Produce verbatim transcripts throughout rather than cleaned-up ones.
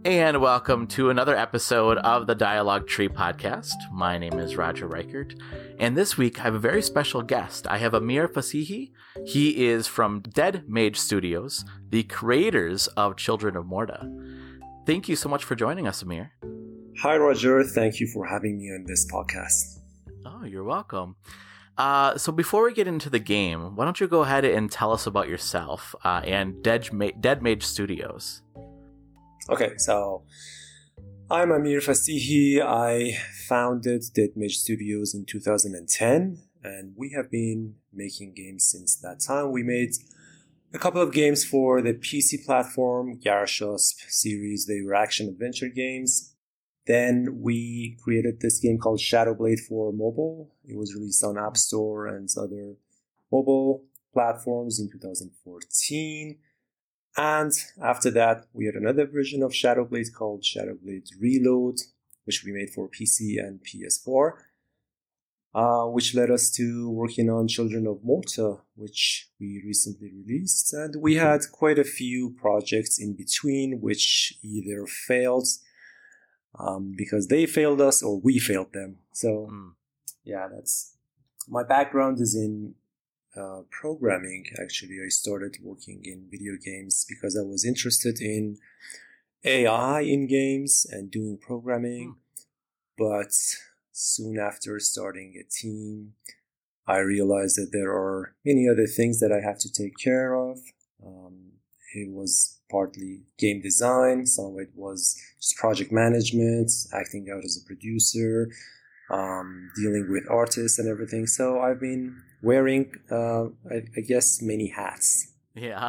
And welcome to another episode of the Dialogue Tree Podcast. My name is Roger Reichert, and this week I have a very special guest. I have Amir Fassihi. He is from Dead Mage Studios, the creators of Children of Morta. Thank you so much for joining us, Amir. Hi, Roger. Thank you for having me on this podcast. Oh, you're welcome. Uh, so before we get into the game, why don't you go ahead and tell us about yourself uh, and Dead, Ma- Dead Mage Studios? Okay, so I'm Amir Fassihi. I founded Dead Mage Studios in two thousand ten, and we have been making games since that time. We made a couple of games for the P C platform, Gyarashasph series. They were action-adventure games. Then we created this game called Shadowblade for mobile. It was released on App Store and other mobile platforms in two thousand fourteen. And after that, we had another version of Shadowblade called Shadowblade Reload, which we made for P C and P S four, uh, which led us to working on Children of Morta, which we recently released. And we had quite a few projects in between, which either failed um, because they failed us or we failed them. So, mm. yeah, that's my background is in Uh, programming. Actually, I started working in video games because I was interested in A I in games and doing programming. But soon after starting a team, I realized that there are many other things that I have to take care of. Um, it was partly game design, some of it was just project management, acting out as a producer, um, dealing with artists and everything. So I've been wearing, uh, I, I guess, many hats. Yeah.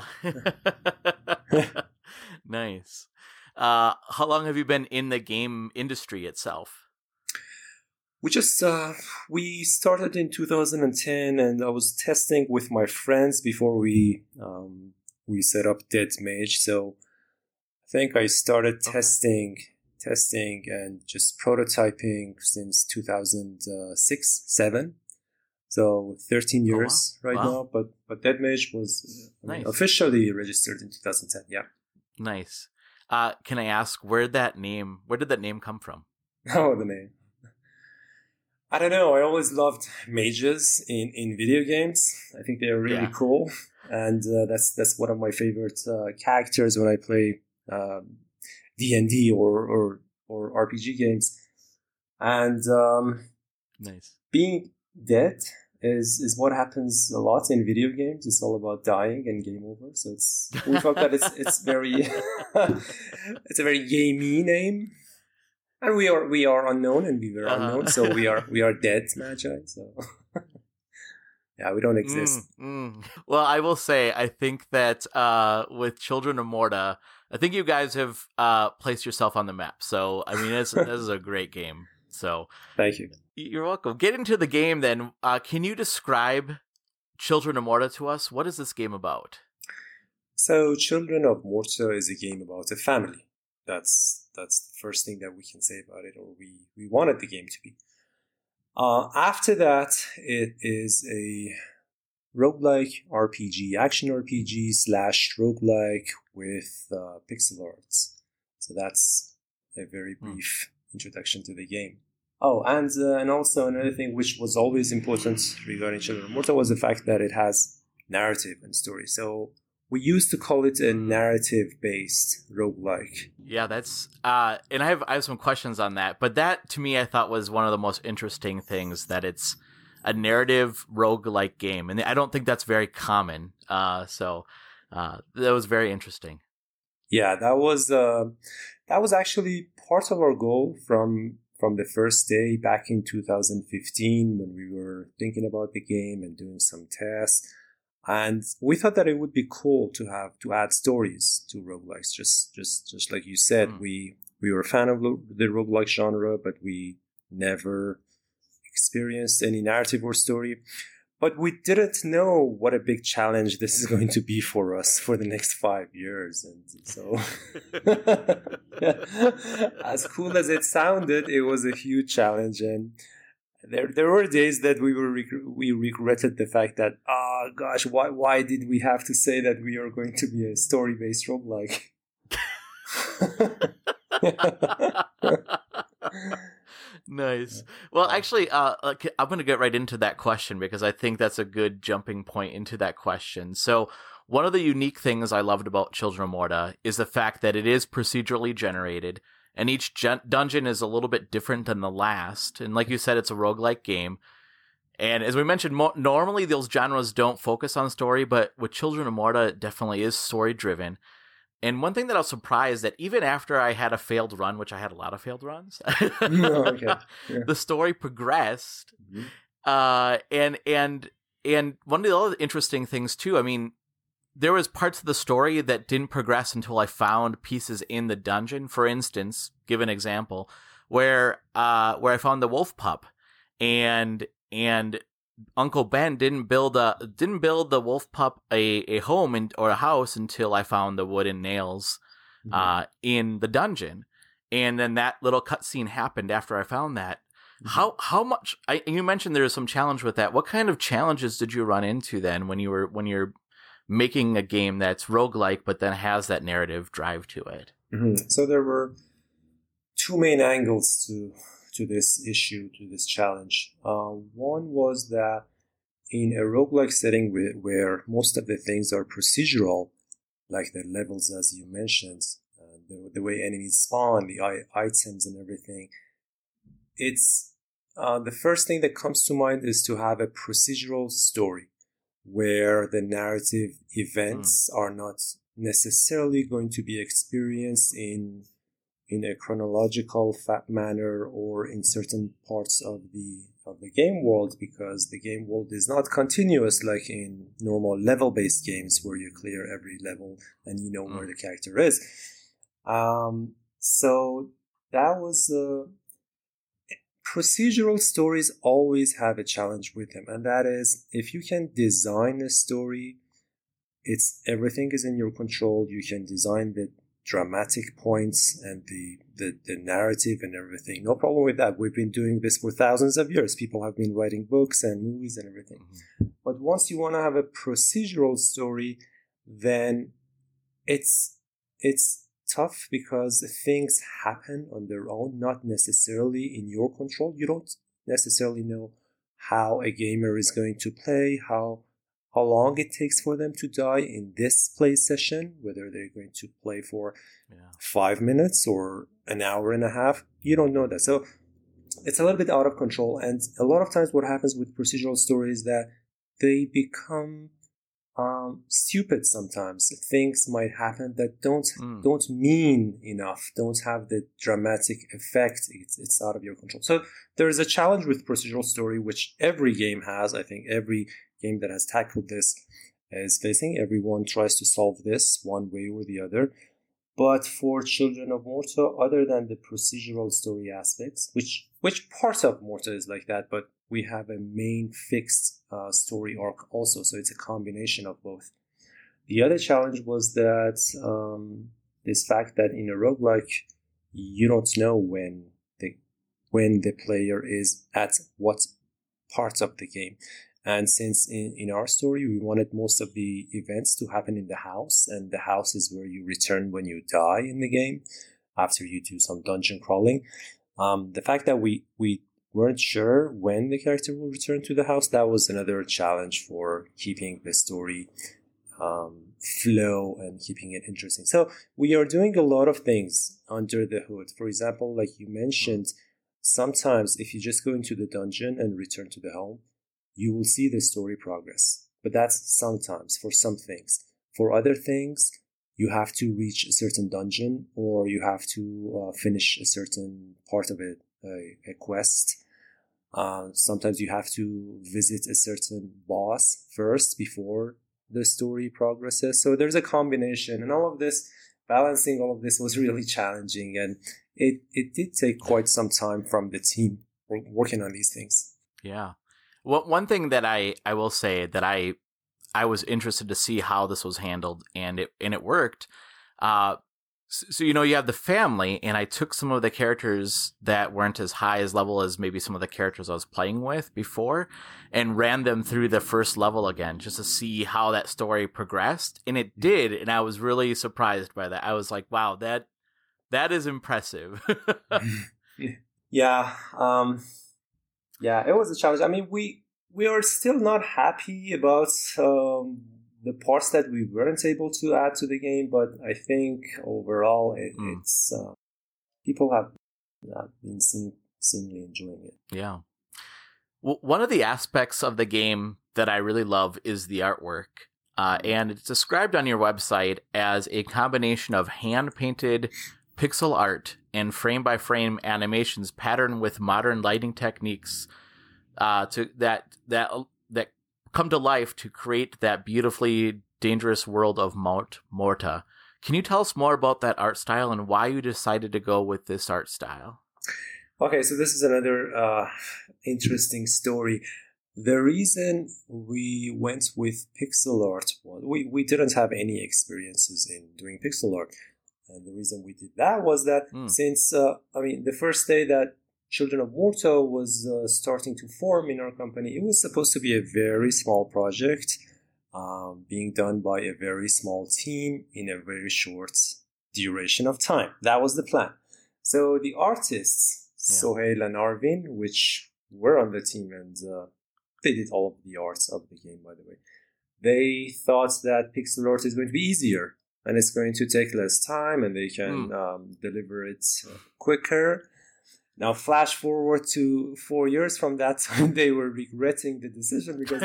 Nice. Uh, how long have you been in the game industry itself? We just, uh, we started in two thousand ten, and I was testing with my friends before we, um, we set up Dead Mage. So I think I started okay. testing testing and just prototyping since two thousand six, seven. So thirteen years oh, wow. right wow. now, but, but Dead Mage was uh, nice. officially registered in two thousand ten. Yeah. Nice. Uh, can I ask where that name, where did that name come from? Oh, the name. I don't know. I always loved mages in, in video games. I think they're really yeah. cool. And uh, that's, that's one of my favorite uh, characters when I play um, D and D or, or, or R P G games. And um, nice. Being dead is, is what happens a lot in video games. It's all about dying and game over. So it's we thought that it's it's very it's a very gamey name. And we are we are unknown and we were uh-huh. unknown, so we are we are dead magi. So yeah, we don't exist. Mm, mm. Well, I will say, I think that uh, with Children of Morta, I think you guys have uh, placed yourself on the map. So, I mean, this, this is a great game. So, thank you. You're welcome. Get into the game then. Uh, can you describe Children of Morta to us? What is this game about? So, Children of Morta is a game about a family. That's that's the first thing that we can say about it, or we, we wanted the game to be. Uh, after that, it is a roguelike R P G, action R P G slash roguelike with uh, pixel arts. So that's a very brief mm. introduction to the game. Oh, and uh, and also another thing which was always important regarding Children of Morta was the fact that it has narrative and story. So we used to call it a narrative-based roguelike. Yeah, that's uh, and I have I have some questions on that. But that to me, I thought was one of the most interesting things, that it's a narrative roguelike game, and I don't think that's very common. Uh, so uh, that was very interesting. Yeah, that was uh, that was actually part of our goal from from the first day back in two thousand fifteen when we were thinking about the game and doing some tests. And we thought that it would be cool to have to add stories to roguelikes. Just just just like you said, mm. we we were a fan of the roguelike genre, but we never experienced any narrative or story. But we didn't know what a big challenge this is going to be for us for the next five years. And so, as cool as it sounded, it was a huge challenge. And there there were days that we were reg- we regretted the fact that, oh gosh, why why did we have to say that we are going to be a story-based roguelike? Nice. Well, actually, uh, I'm going to get right into that question because I think that's a good jumping point into that question. So one of the unique things I loved about Children of Morta is the fact that it is procedurally generated, and each gen- dungeon is a little bit different than the last. And like you said, it's a roguelike game. And as we mentioned, mo- normally those genres don't focus on story, but with Children of Morta, it definitely is story-driven. And one thing that I was surprised that even after I had a failed run, which I had a lot of failed runs, Oh, okay. Yeah. the story progressed. Mhm. Uh, and and and one of the other interesting things too, I mean, there was parts of the story that didn't progress until I found pieces in the dungeon. For instance, give an example where uh where I found the wolf pup, and and Uncle Ben didn't build a didn't build the wolf pup a, a home in, or a house until I found the wooden nails Mhm. uh, in the dungeon, and then that little cutscene happened after I found that. Mhm. How how much? I, you mentioned there was some challenge with that. What kind of challenges did you run into then when you were when you're making a game that's roguelike but then has that narrative drive to it? Mhm. So there were two main angles to to this issue, to this challenge. Uh, one was that in a roguelike setting where, where most of the things are procedural, like the levels as you mentioned, uh, the, the way enemies spawn, the I- items and everything, it's uh, the first thing that comes to mind is to have a procedural story where the narrative events mm. are not necessarily going to be experienced in in a chronological fa- manner or in certain parts of the of the game world, because the game world is not continuous like in normal level-based games where you clear every level and you know mm. where the character is. Um, so that was uh, procedural stories always have a challenge with them, and that is if you can design a story, it's everything is in your control. You can design the dramatic points and the, the, the narrative and everything. No problem with that. We've been doing this for thousands of years. People have been writing books and movies and everything. Mm-hmm. But once you want to have a procedural story, then it's it's tough because things happen on their own, not necessarily in your control. You don't necessarily know how a gamer is going to play, how how long it takes for them to die in this play session, whether they're going to play for yeah. five minutes or an hour and a half. You don't know that. So it's a little bit out of control. And a lot of times what happens with procedural stories is that they become um, stupid sometimes. Things might happen that don't mm. don't mean enough, don't have the dramatic effect. It's, it's out of your control. So there is a challenge with procedural story, which every game has. I think every game that has tackled this is facing. Everyone tries to solve this one way or the other. But for Children of Morta, other than the procedural story aspects, which which part of Morta is like that, but we have a main fixed uh, story arc also, so it's a combination of both. The other challenge was that um, this fact that in a roguelike, you don't know when the when the player is at what parts of the game. And since in, in our story, we wanted most of the events to happen in the house, and the house is where you return when you die in the game after you do some dungeon crawling. Um, the fact that we, we weren't sure when the character will return to the house, that was another challenge for keeping the story um, flow and keeping it interesting. So we are doing a lot of things under the hood. For example, like you mentioned, sometimes if you just go into the dungeon and return to the home, you will see the story progress. But that's sometimes for some things. For other things, you have to reach a certain dungeon or you have to uh, finish a certain part of it, a, a quest. Uh, sometimes you have to visit a certain boss first before the story progresses. So there's a combination, and all of this, balancing all of this was really challenging, and it, it did take quite some time from the team working on these things. Yeah. Well, one thing that I, I will say that I I was interested to see how this was handled, and it and it worked. Uh, so, so, you know, you have the family, and I took some of the characters that weren't as high as level as maybe some of the characters I was playing with before, and ran them through the first level again just to see how that story progressed. And it did, and I was really surprised by that. I was like, wow, that that is impressive. yeah, um, yeah, it was a challenge. I mean, we we are still not happy about um, the parts that we weren't able to add to the game, but I think overall it, mm. it's uh, people have uh, been seem, seemingly enjoying it. Yeah. Well, one of the aspects of the game that I really love is the artwork. Uh, and it's described on your website as a combination of hand-painted pixel art and frame-by-frame animations patterned with modern lighting techniques uh, to that that that come to life to create that beautifully dangerous world of Mount Morta. Can you tell us more about that art style and why you decided to go with this art style? Okay, so this is another uh, interesting story. The reason we went with pixel art was we, we didn't have any experiences in doing pixel art. And the reason we did that was that mm. since, uh, I mean, the first day that Children of Morta was uh, starting to form in our company, it was supposed to be a very small project um, being done by a very small team in a very short duration of time. That was the plan. So the artists, yeah. Sohail and Arvin, which were on the team and uh, they did all of the arts of the game, by the way. They thought that pixel art is going to be easier and it's going to take less time and they can mm. um, deliver it uh, quicker. Now, flash forward to four years from that time, they were regretting the decision because,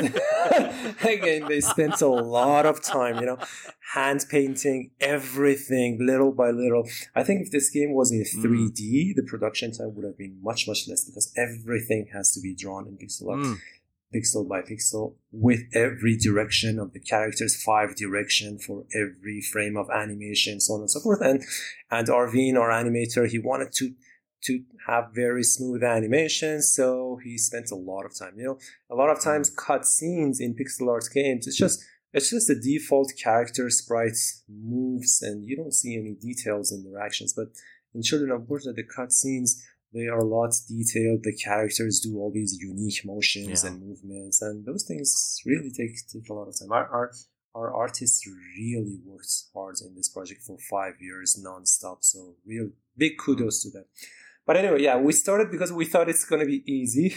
again, they spent a lot of time, you know, hand painting everything little by little. I think if this game was in three D, mm. the production time would have been much, much less because everything has to be drawn in pixel art. Mm. Pixel by pixel, with every direction of the characters, five direction for every frame of animation, so on and so forth. And and Arvin, our animator, he wanted to to have very smooth animations, so he spent a lot of time. You know, a lot of times cut scenes in pixel art games, it's just it's just the default character sprites moves, and you don't see any details in their actions. But in Children of Morta, the cut scenes, they are a lot detailed. The characters do all these unique motions yeah. and movements, and those things really take take a lot of time. Our, our our artists really worked hard in this project for five years nonstop. So real big kudos to them. But anyway, yeah, we started because we thought it's going to be easy.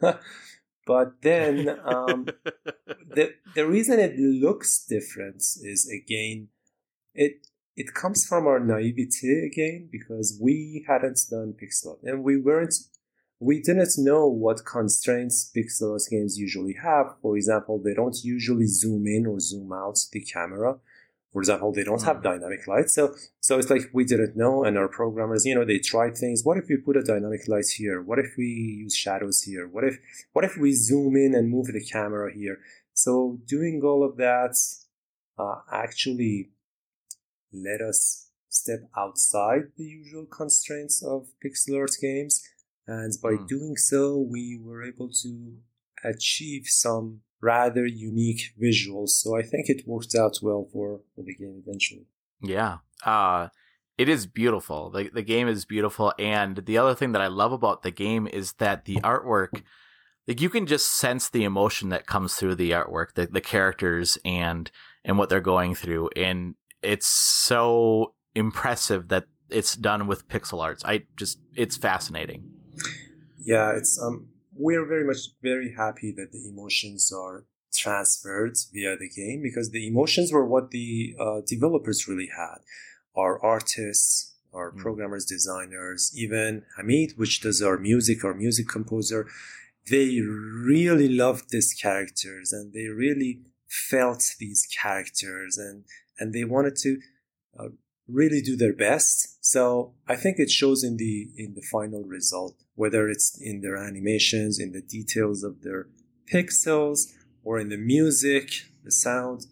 But then um, the the reason it looks different is again it. It comes from our naivety again, because we hadn't done pixel art and we weren't, we didn't know what constraints pixel art games usually have. For example, they don't usually zoom in or zoom out the camera. For example, they don't have dynamic lights. So, so it's like we didn't know, and our programmers, you know, they tried things. What if we put a dynamic light here? What if we use shadows here? What if, what if we zoom in and move the camera here? So doing all of that uh, actually let us step outside the usual constraints of pixel art games. And by mm. doing so, we were able to achieve some rather unique visuals. So I think it worked out well for, for the game eventually. Yeah. Uh, it is beautiful. The, the game is beautiful. And the other thing that I love about the game is that the artwork, like you can just sense the emotion that comes through the artwork, the, the characters and, and what they're going through. And it's so impressive that it's done with pixel arts. I just, it's fascinating. Yeah, it's um, we're very much very happy that the emotions are transferred via the game, because the emotions were what the uh, developers really had. Our artists, our mm. programmers, designers, even Hamid, which does our music, our music composer, they really loved these characters and they really felt these characters and and they wanted to uh, really do their best. So I think it shows in the in the final result, whether it's in their animations, in the details of their pixels, or in the music, the sound.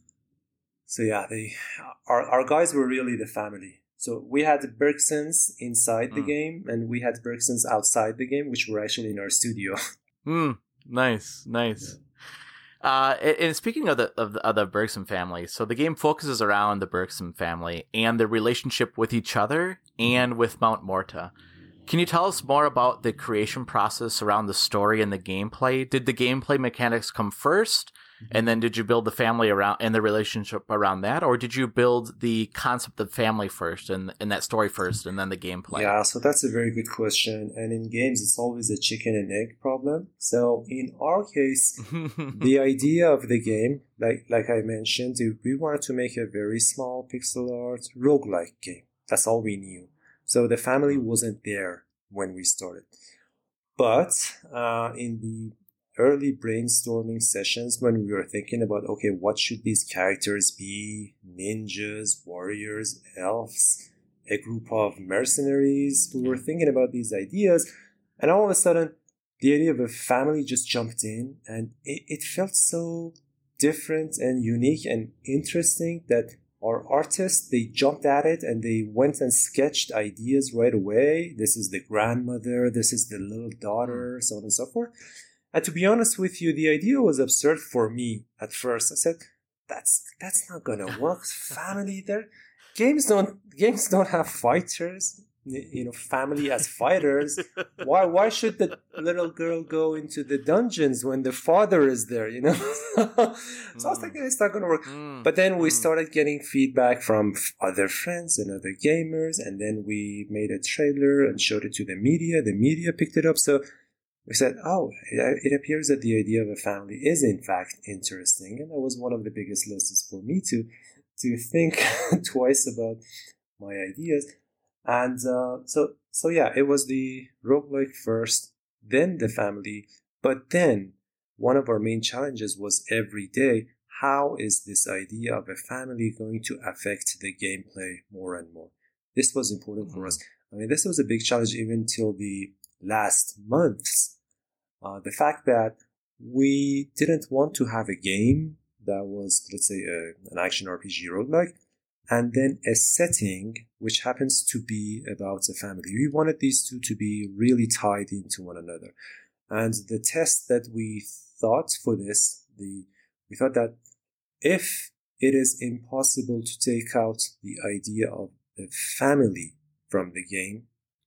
So yeah, they our our guys were really the family. So we had Bergsons inside mm. the game, and we had Bergsons outside the game, which were actually in our studio. Mm, nice, nice. Yeah. Uh, and speaking of the, of the of the Bergson family, so the game focuses around the Bergson family and the relationship with each other and with Mount Morta. Can you tell us more about the creation process around the story and the gameplay? Did the gameplay mechanics come first? And then did you build the family around and the relationship around that? Or did you build the concept of family first and, and that story first and then the gameplay? Yeah, so that's a very good question. And in games, it's always a chicken and egg problem. So in our case, the idea of the game, like like I mentioned, we wanted to make a very small pixel art roguelike game. That's all we knew. So the family wasn't there when we started. But uh, in the early brainstorming sessions when we were thinking about, okay, what should these characters be? Ninjas, warriors, elves, a group of mercenaries. We were thinking about these ideas, and all of a sudden, the idea of a family just jumped in, and it, it felt so different and unique and interesting that our artists, they jumped at it and they went and sketched ideas right away. This is the grandmother, this is the little daughter, so on and so forth. And to be honest with you, the idea was absurd for me at first. I said, "That's that's not gonna work. Family there, games don't games don't have fighters. You know, family as fighters. Why why should the little girl go into the dungeons when the father is there? You know." So I was thinking it's not gonna work. Mm. But then we mm. started getting feedback from other friends and other gamers, and then we made a trailer and showed it to the media. The media picked it up. So we said, oh, it appears that the idea of a family is in fact interesting. And that was one of the biggest lessons for me to, to think twice about my ideas. And uh, so, so yeah, it was the roguelike first, then the family. But then one of our main challenges was every day, how is this idea of a family going to affect the gameplay more and more? This was important mm-hmm. for us. I mean, this was a big challenge even till the last months. Uh, the fact that we didn't want to have a game that was, let's say, a, an action R P G roguelike, and then a setting which happens to be about a family. We wanted these two to be really tied into one another. And the test that we thought for this, the we thought that if it is impossible to take out the idea of the family from the game,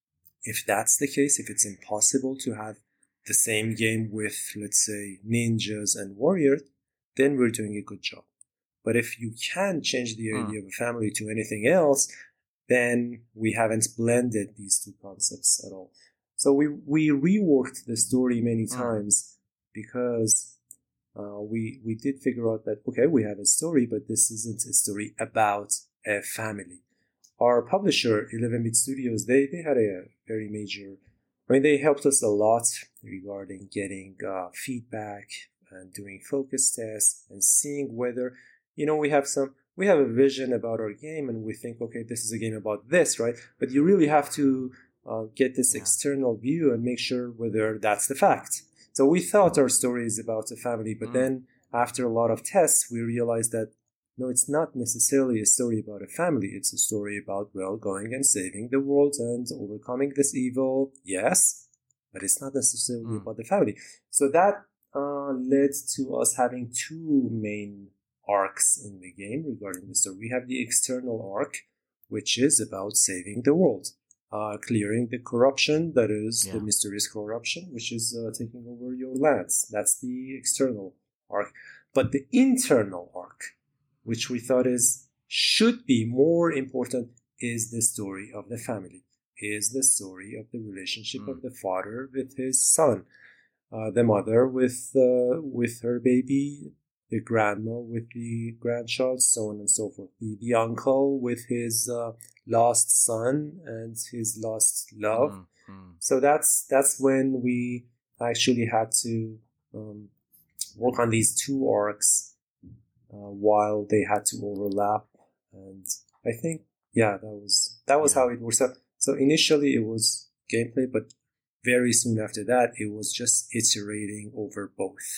if that's the case, if it's impossible to have the same game with, let's say, ninjas and warriors, then we're doing a good job. But if you can change the idea mm. of a family to anything else, then we haven't blended these two concepts at all. So we, we reworked the story many times mm. because uh, we we did figure out that, okay, we have a story, but this isn't a story about a family. Our publisher, eleven bit Studios, they, they had a very major... I mean, they helped us a lot regarding getting uh, feedback and doing focus tests and seeing whether, you know, we have some, we have a vision about our game and we think, okay, this is a game about this, right? But you really have to uh, get this yeah. external view and make sure whether that's the fact. So we thought our story is about a family, but mm. then after a lot of tests, we realized that no, it's not necessarily a story about a family. It's a story about, well, going and saving the world and overcoming this evil. Yes, but it's not necessarily mm. about the family. So that uh, led to us having two main arcs in the game regarding the story. We have the external arc, which is about saving the world, uh, clearing the corruption that is yeah. the mysterious corruption, which is uh, taking over your lands. That's the external arc. But the internal arc, which we thought is should be more important, is the story of the family, is the story of the relationship mm. of the father with his son, uh, the mother with uh, with her baby, the grandma with the grandchild, so on and so forth, the, the uncle with his uh, lost son and his lost love. Mm. Mm. So that's that's when we actually had to um, work on these two arcs. Uh, while they had to overlap, and I think yeah that was that was yeah. how it works out. So initially it was gameplay, but very soon after that it was just iterating over both.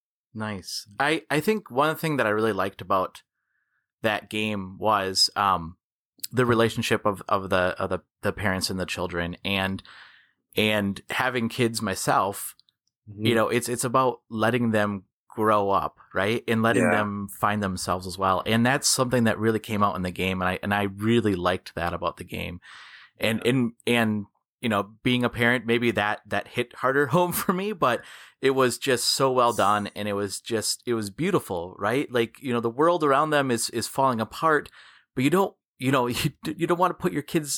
Nice. I I think one thing that I really liked about that game was um the relationship of of the of the, the parents and the children, and and having kids myself. Mm-hmm. You know, it's it's about letting them grow up, right? And letting yeah. them find themselves as well. And that's something that really came out in the game. And I, and I really liked that about the game. And, yeah. and, and you know, being a parent, maybe that that hit harder home for me, but it was just so well done, and it was just it was beautiful, right? Like, you know, the world around them is is falling apart, but you don't, you know, you you don't want to put your kids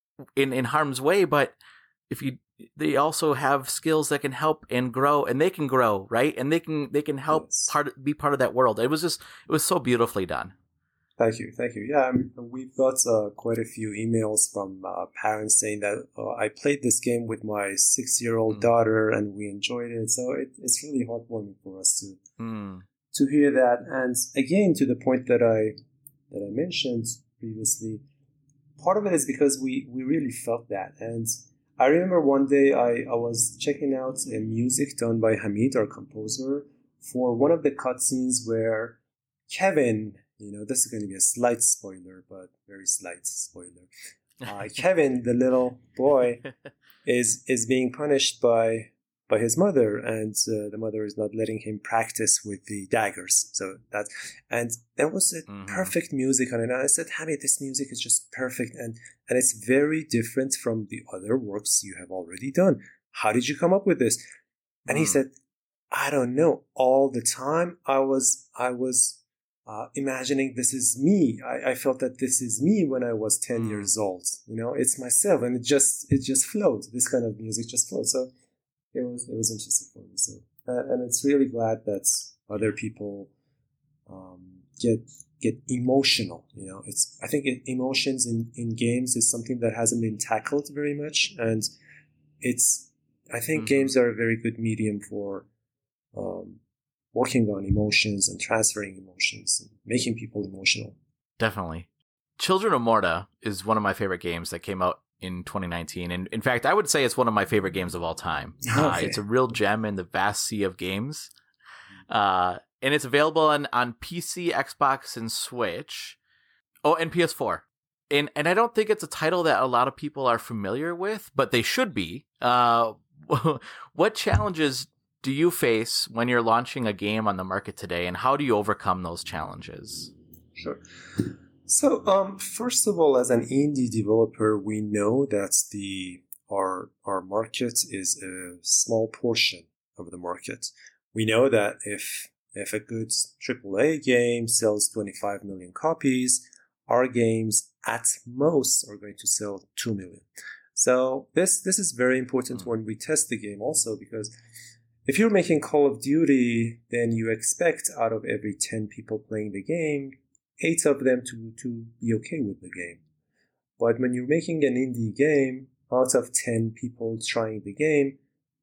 in in harm's way, but if you they also have skills that can help and grow, and they can grow, right? And they can they can help Yes. part be part of that world. It was just it was so beautifully done. Thank you, thank you. Yeah, um, we've got uh, quite a few emails from uh, parents saying that uh, I played this game with my six-year-old Mm. daughter and we enjoyed it. So it, it's really heartwarming for us to Mm. to hear that. And again, to the point that I that I mentioned previously, part of it is because we we really felt that. And I remember one day I, I was checking out a music done by Hamid, our composer, for one of the cutscenes where Kevin, you know, this is going to be a slight spoiler, but very slight spoiler. Uh, Kevin, the little boy, is is being punished by by his mother, and uh, the mother is not letting him practice with the daggers. So that, and there was a Mhm. perfect music on it. And I said, Hamid, this music is just perfect, and and it's very different from the other works you have already done. How did you come up with this? And he Mm. said, I don't know. All the time, I was I was uh, imagining this is me. I, I felt that this is me when I was ten Mm. years old. You know, it's myself, and it just it just flowed. This kind of music just flowed. So it was it was interesting for me. So uh, and it's really glad that other people um, get get emotional. You know, it's I think it, emotions in, in games is something that hasn't been tackled very much, and it's I think Mhm. games are a very good medium for um, working on emotions and transferring emotions and making people emotional. Definitely. Children of Morta is one of my favorite games that came out in twenty nineteen. And in fact, I would say it's one of my favorite games of all time. Uh, Okay. it's a real gem in the vast sea of games. Uh, and it's available on, on P C, Xbox, and Switch. Oh, and P S four. And and I don't think it's a title that a lot of people are familiar with, but they should be. Uh, what challenges do you face when you're launching a game on the market today, and how do you overcome those challenges? Sure. So, um, first of all, as an indie developer, we know that the our our market is a small portion of the market. We know that if if a good triple A game sells twenty-five million copies, our games at most are going to sell two million. So this this is very important Hmm. when we test the game also, because if you're making Call of Duty, then you expect out of every ten people playing the game, eight of them to, to be okay with the game. But when you're making an indie game, out of ten people trying the game,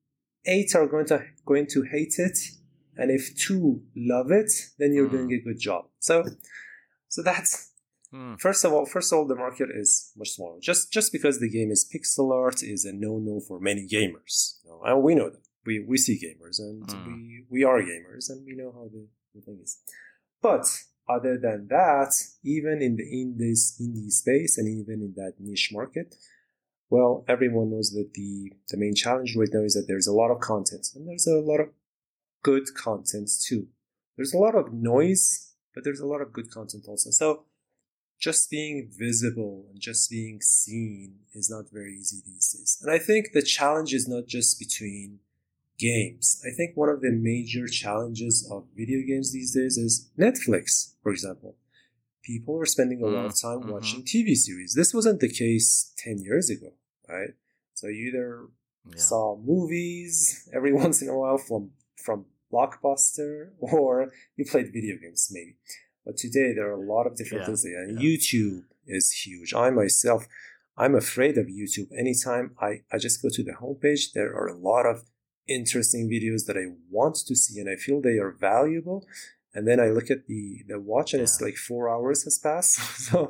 eight are going to going to hate it, and if two love it, then you're Hmm. doing a good job. So, so that's Hmm. first of all. First of all, the market is much smaller. Just just because the game is pixel art is a no-no for many gamers. You know, and we know that. We we see gamers, and Hmm. we we are gamers, and we know how the, the thing is. But other than that, even in the in this indie space and even in that niche market, well, everyone knows that the the main challenge right now is that there's a lot of content, and there's a lot of good content too. There's a lot of noise, but there's a lot of good content also. So just being visible and just being seen is not very easy these days. And I think the challenge is not just between games. I think one of the major challenges of video games these days is Netflix, for example. People are spending a lot of time Mm-hmm. watching T V series. This wasn't the case ten years ago, right? So you either Yeah. saw movies every once in a while from, from Blockbuster, or you played video games maybe. But today there are a lot of different Yeah, things. And yeah. YouTube is huge. I myself, I'm afraid of YouTube. Anytime I, I just go to the homepage, there are a lot of interesting videos that I want to see and I feel they are valuable. And then I look at the, the watch and it's Yeah. like four hours has passed. so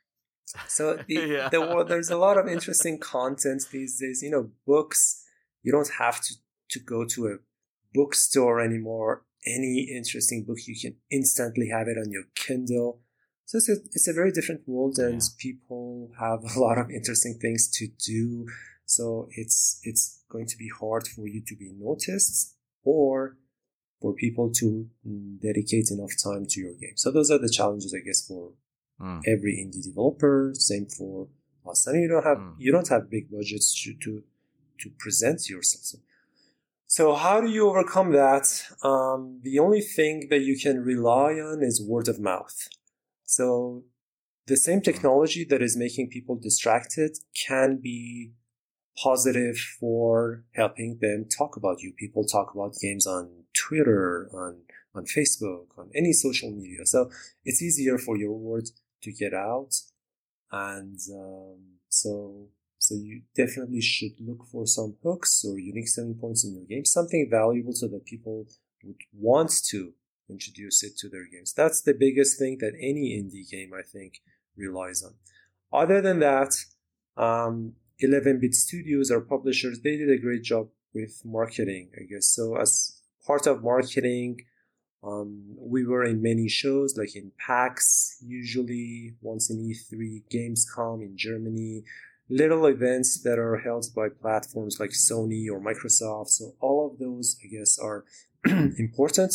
so the, Yeah. the, there's a lot of interesting content these days. You know, books, you don't have to, to go to a bookstore anymore. Any interesting book, you can instantly have it on your Kindle. So it's a, it's a very different world, and Yeah. people have a lot of interesting things to do. So it's it's going to be hard for you to be noticed, or for people to dedicate enough time to your game. So those are the challenges, I guess, for Mm. every indie developer. Same for us. I mean, you don't have Mm. you don't have big budgets to to, to present yourself. So, so how do you overcome that? Um, the only thing that you can rely on is word of mouth. So the same technology that is making people distracted can be positive for helping them talk about you. People talk about games on Twitter, on on Facebook, on any social media. So it's easier for your word to get out. And um, so so you definitely should look for some hooks or unique selling points in your game, something valuable so that people would want to introduce it to their games. That's the biggest thing that any indie game, I think, relies on. Other than that, um, eleven-bit studios, our publishers, they did a great job with marketing, I guess. So as part of marketing, um, we were in many shows, like in PAX, usually once in E three, Gamescom in Germany, little events that are held by platforms like Sony or Microsoft. So all of those, I guess, are important.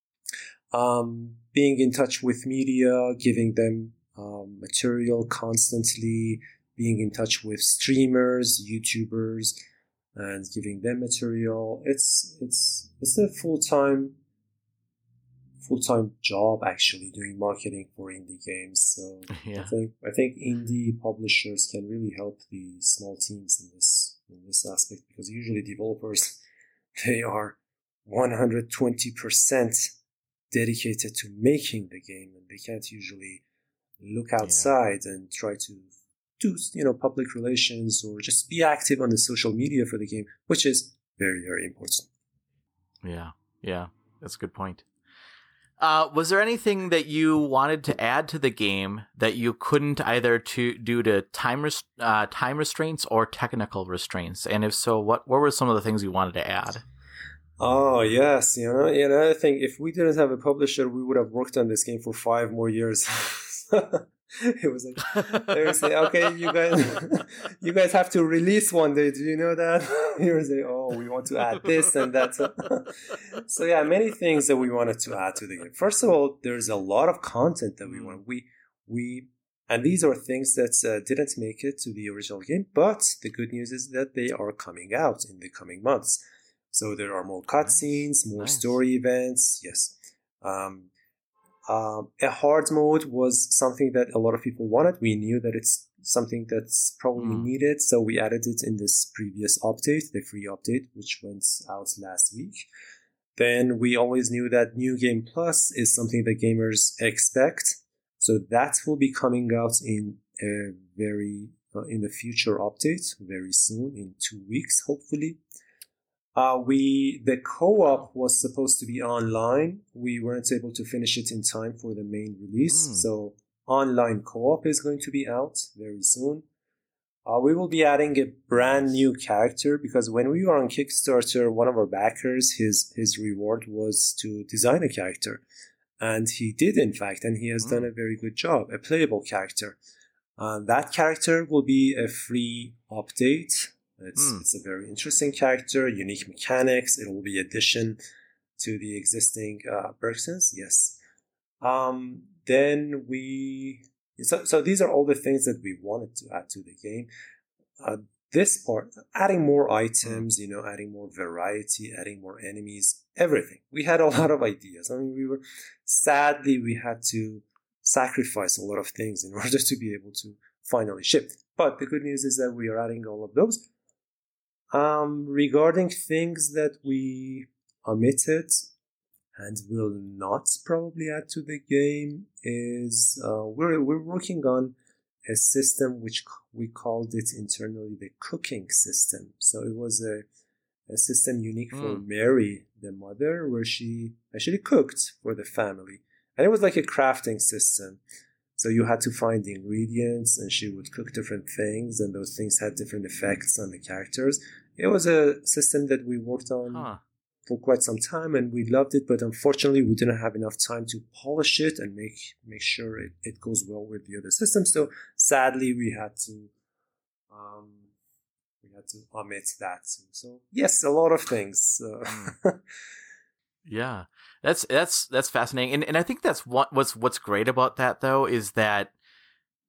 Um, being in touch with media, giving them um, material constantly, being in touch with streamers, YouTubers, and giving them material. It's it's it's a full-time full-time job actually, doing marketing for indie games. So Yeah. I think I think indie publishers can really help the small teams in this in this aspect, because usually developers, they are one hundred twenty percent dedicated to making the game, and they can't usually look outside yeah. and try to do, you know, public relations or just be active on the social media for the game, which is very, very important. Yeah, yeah, that's a good point. Uh, was there anything that you wanted to add to the game that you couldn't either to due to time res- uh, time restraints or technical restraints? And if so, what what were some of the things you wanted to add? Oh, yes. You know, another thing, if we didn't have a publisher, we would have worked on this game for five more years. It was like, they were saying, okay, you guys, you guys have to release one day. Do you know that? You were saying, oh, we want to add this and that. So yeah, many things that we wanted to add to the game. First of all, there's a lot of content that we mm. want. We, we, and these are things that uh, didn't make it to the original game, but the good news is that they are coming out in the coming months. So there are more cutscenes, nice. more nice. story events. Yes. Um, um, a hard mode was something that a lot of people wanted. We knew that it's something that's probably mm. needed. So we added it in this previous update, the free update, which went out last week. Then we always knew that New Game Plus is something that gamers expect. So that will be coming out in a very, uh, in the future update very soon, in two weeks, hopefully. Uh, we the co-op was supposed to be online. We weren't able to finish it in time for the main release. Mm. So online co-op is going to be out very soon. Uh, we will be adding a brand new character, because when we were on Kickstarter, one of our backers, his his reward was to design a character. And he did, in fact, and he has mm. done a very good job, a playable character. Uh, that character will be a free update. It's, mm. it's a very interesting character, unique mechanics. It will be addition to the existing uh, Bergsons. Yes. Um, then we... So, so these are all the things that we wanted to add to the game. Uh, this part, adding more items, you know, adding more variety, adding more enemies, everything. We had a lot of ideas. I mean, we were... Sadly, we had to sacrifice a lot of things in order to be able to finally ship. But the good news is that we are adding all of those. Um, regarding things that we omitted and will not probably add to the game is uh, we're we're working on a system which we called it internally the cooking system. So it was a a system unique for mm. Mary, the mother, where she actually cooked for the family, and it was like a crafting system. So you had to find the ingredients, and she would cook different things, and those things had different effects on the characters. It was a system that we worked on huh. for quite some time, and we loved it, but unfortunately we didn't have enough time to polish it and make make sure it, it goes well with the other systems. So sadly we had to um, we had to omit that too. So yes, a lot of things. Uh, yeah, that's that's that's fascinating, and and I think that's what what's what's great about that though is that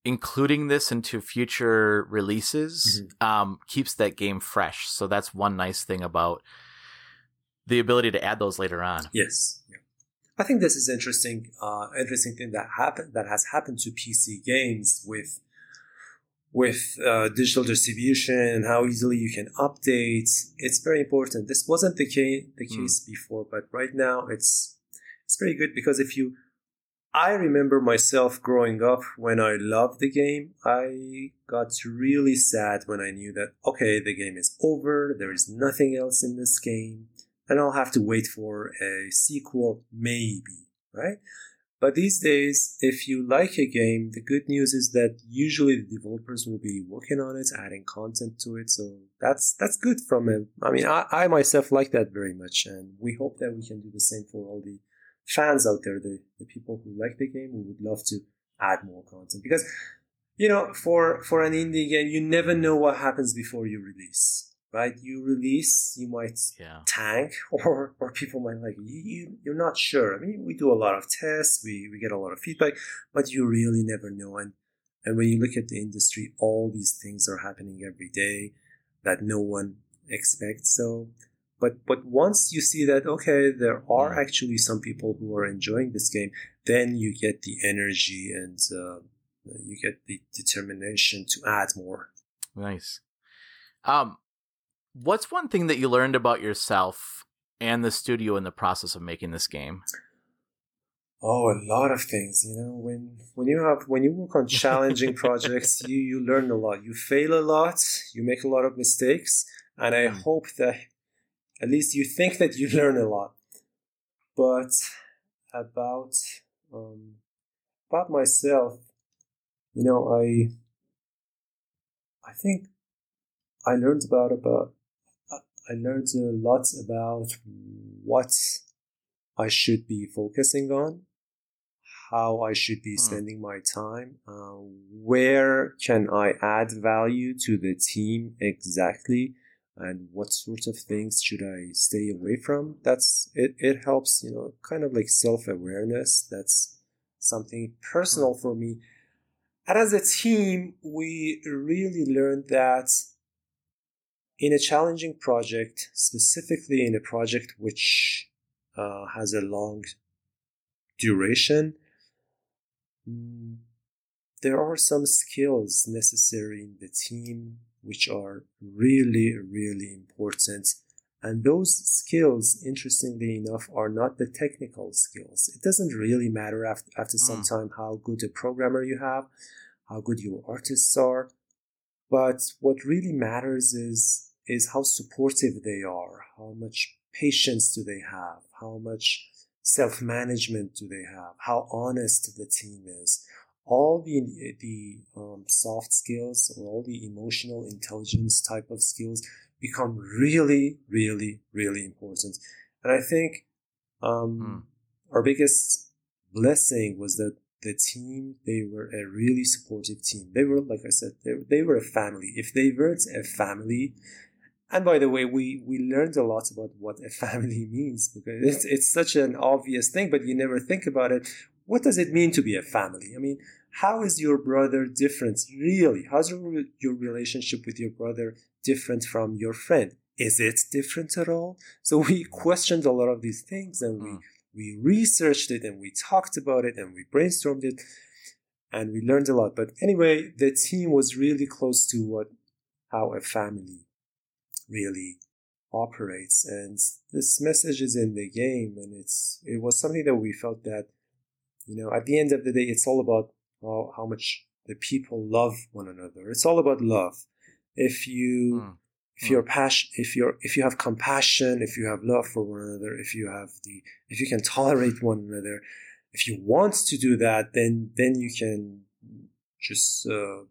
including this into future releases Mm-hmm. um, keeps that game fresh. So that's one nice thing about the ability to add those later on. Yes. Yeah. I think this is interesting. Uh, interesting thing that happened that has happened to P C games with with uh, digital distribution and how easily you can update. It's very important. This wasn't the case the case mm. before, but right now it's it's very good because if you, I remember myself growing up when I loved the game. I got really sad when I knew that okay, the game is over. There is nothing else in this game. And I'll have to wait for a sequel, maybe, right? But these days, if you like a game, the good news is that usually the developers will be working on it, adding content to it. So that's that's good from a, I mean, I, I myself like that very much. And we hope that we can do the same for all the fans out there, the, the people who like the game, who would love to add more content. Because, you know, for, for an indie game, you never know what happens before you release. Right, you release, you might yeah. tank, or or people might like you, you. You're not sure. I mean, we do a lot of tests, we we get a lot of feedback, but you really never know. And and when you look at the industry, all these things are happening every day that no one expects. So, but but once you see that okay, there are actually some people who are enjoying this game, then you get the energy and uh, you get the determination to add more. Nice. Um. What's one thing that you learned about yourself and the studio in the process of making this game? Oh, a lot of things. You know, when when you have when you work on challenging projects, you you learn a lot. You fail a lot. You make a lot of mistakes, and I mm. hope that at least you think that you learn a lot. But about um, about myself, you know, I I think I learned about about. I learned a lot about what I should be focusing on, how I should be spending my time, uh, where can I add value to the team exactly, and what sort of things should I stay away from. That's it. It helps, you know, kind of like self-awareness. That's something personal for me. And as a team, we really learned that in a challenging project, specifically in a project which uh, has a long duration, mm, there are some skills necessary in the team which are really, really important. And those skills, interestingly enough, are not the technical skills. It doesn't really matter after, after some time how good a programmer you have, how good your artists are. But what really matters is is how supportive they are, how much patience do they have, how much self-management do they have, how honest the team is. All the the um, soft skills or all the emotional intelligence type of skills become really, really, really important. And I think um, mm. our biggest blessing was that the team, they were a really supportive team. They were, like I said, they, they were a family. If they weren't a family, and by the way, we, we learned a lot about what a family means because it's, it's such an obvious thing, but you never think about it. What does it mean to be a family? I mean, how is your brother different? Really? How's your, your relationship with your brother different from your friend? Is it different at all? So we questioned a lot of these things and we, mm. we researched it and we talked about it and we brainstormed it and we learned a lot. But anyway, the team was really close to what, how a family really operates. And this message is in the game. And it's, it was something that we felt that, you know, at the end of the day, it's all about how, how much the people love one another. It's all about love. If you, mm. if you're passion, if you're, if you have compassion, if you have love for one another, if you have the, if you can tolerate one another, if you want to do that, then, then you can just, uh,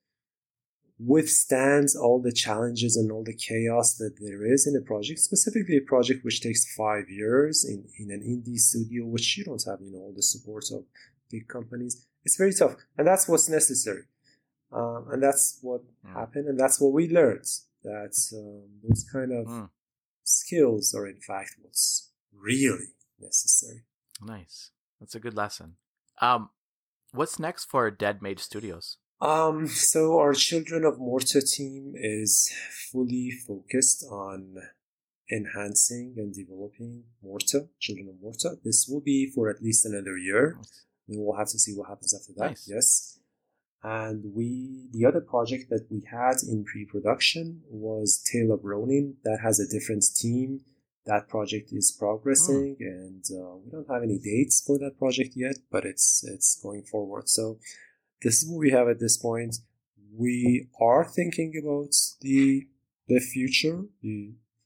withstand all the challenges and all the chaos that there is in a project, specifically a project which takes five years in, in an indie studio, which you don't have, you know, all the support of big companies. It's very tough. And that's what's necessary. Um, and that's what mm. happened. And that's what we learned, that um, those kind of mm. skills are in fact what's really necessary. Nice. That's a good lesson. Um, what's next for Dead Mage Studios? Um, so our Children of Morta team is fully focused on enhancing and developing Morta, Children of Morta. This will be for at least another year. Nice. Then we'll have to see what happens after that. Nice. Yes. And we, the other project that we had in pre-production was Tale of Ronin. That has a different team. That project is progressing, mm. and uh, we don't have any dates for that project yet, but it's it's going forward. So this is what we have at this point. We are thinking about the the future, the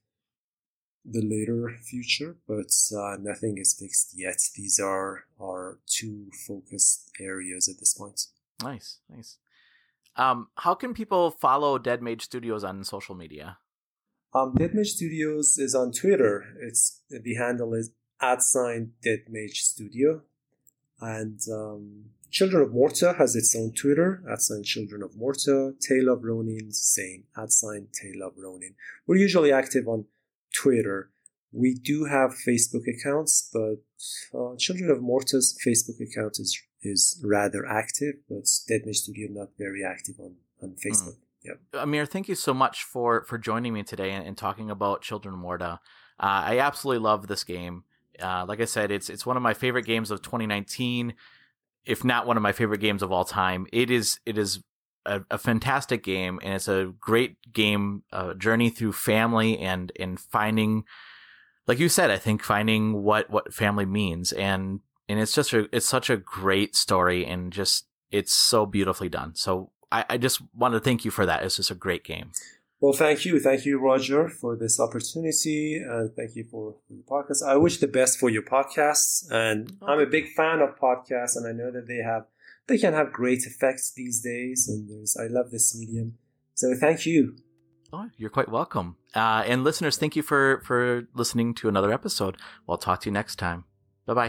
the later future, but uh, nothing is fixed yet. These are our two focused areas at this point. Nice, nice. Um, how can people follow Dead Mage Studios on social media? Um, Dead Mage Studios is on Twitter. It's the handle is at sign Dead Mage Studio, and um, Children of Morta has its own Twitter at sign Children of Morta. Tale of Ronin, same at sign Tale of Ronin. We're usually active on Twitter. We do have Facebook accounts, but uh, Children of Morta's Facebook account is is rather active, but Dead Mage Studio not very active on, on Facebook. Mm. Yep. Amir, thank you so much for, for joining me today and, and talking about Children of Morta. Uh, I absolutely love this game. Uh, like I said, it's it's one of my favorite games of twenty nineteen, if not one of my favorite games of all time. It is it is a, a fantastic game, and it's a great game, uh, journey through family and and finding, like you said, I think finding what, what family means, and and it's just a, it's such a great story, and just it's so beautifully done. So I, I just want to thank you for that. It's just a great game. Well, thank you. Thank you, Roger, for this opportunity, and thank you for, for the podcast. I wish the best for your podcasts, and okay. I'm a big fan of podcasts, and I know that they have they can have great effects these days, and there's I love this medium. So thank you. Oh, you're quite welcome. Uh, and listeners, thank you for, for listening to another episode. We'll talk to you next time. Bye-bye.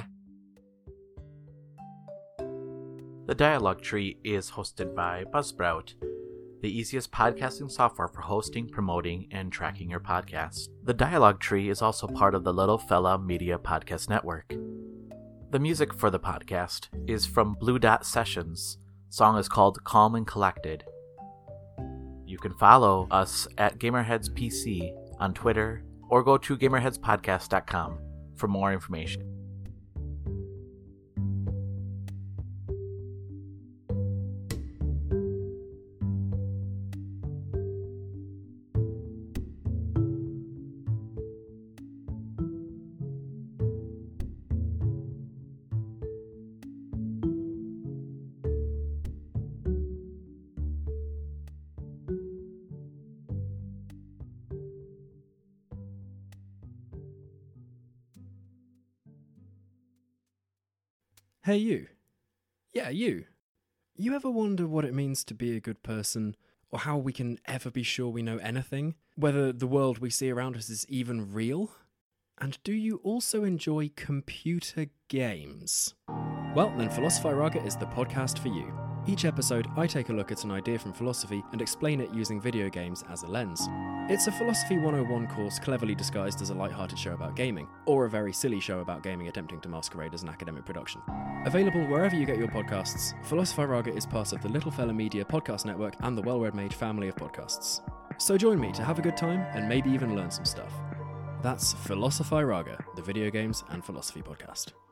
The Dialogue Tree is hosted by Buzzsprout, the easiest podcasting software for hosting, promoting, and tracking your podcast. The Dialogue Tree is also part of the Little Fella Media Podcast Network. The music for the podcast is from Blue Dot Sessions. Song is called Calm and Collected. You can follow us at GamerheadsPC on Twitter or go to gamerheads podcast dot com for more information. Hey you. Yeah, you. You ever wonder what it means to be a good person, or how we can ever be sure we know anything? Whether the world we see around us is even real? And do you also enjoy computer games? Well, then Philosophy Raga is the podcast for you. Each episode, I take a look at an idea from philosophy and explain it using video games as a lens. It's a Philosophy one oh one course cleverly disguised as a light-hearted show about gaming, or a very silly show about gaming attempting to masquerade as an academic production. Available wherever you get your podcasts, Philosophy Raga is part of the Little Fella Media Podcast Network and the Well Read Made family of podcasts. So join me to have a good time and maybe even learn some stuff. That's Philosophy Raga, the video games and philosophy podcast.